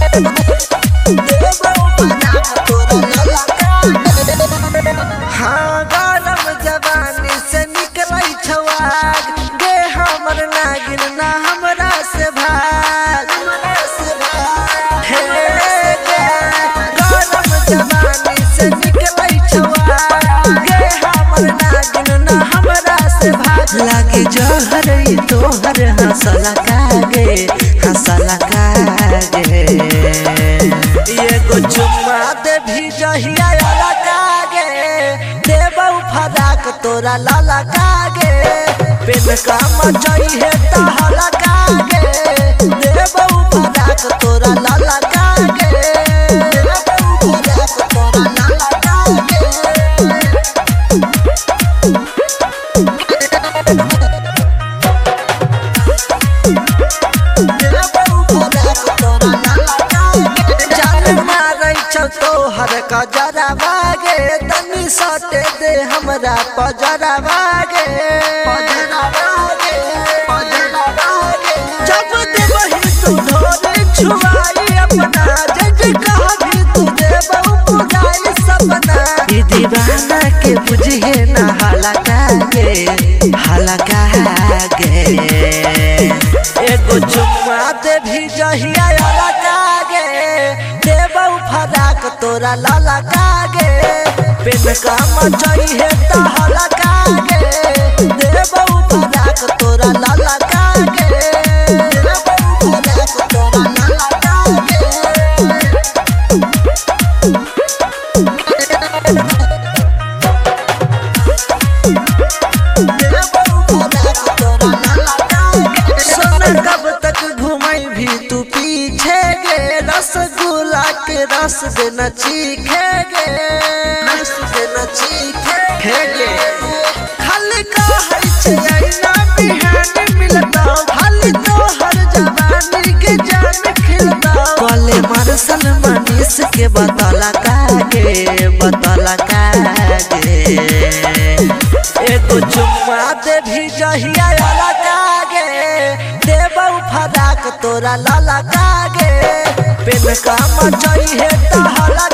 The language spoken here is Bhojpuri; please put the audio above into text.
हाँ गरम जवानी से निकलै छवाग गे हमर नागिन ना हमरा से भाग हे गे गरम जवानी से निकलै छवाग गे हमर नागिन ना हमरा से भाग लागे जहर ई तोहर हंसला कागे हंसला कागे एगो चुम्मा दे भी जहिया कागे देबौ फराक तोरा लाला कागे पेन का मचई है तहला कागे देबौ फराक तोरा लाला कागे देबौ फराक तोरा लाला कागे तोहर कजरा बागे तनी सटे दे हमरा पजरा बागे जब देबही तू ढोरे छुआई अपना जज कहबी तू देबौ पुराई सपना ई दीवाना के बुझे ना हाला कागे एगो चुम्मा दे भी जहिया कागे देबौ फराक तोरा लाला कागे पेन का मचई है तहला कागे देबौ फराक तोरा लाला कागे देबौ फराक तोरा लाला कागे कब तक घुमाई भी तू पीछे गे रसगुल्ला के रस देना चीखेगे रस देना चीखेगे खाली कहै छै ऐना बिहान मिलता खाली तोहर जवानी के जान खिलता कले मरसल मनीष के बतला कागे एगो चुम्मा दे भी जहिया कागे देबौ फराक तोरा लाला कागे पेन का मचई है तहला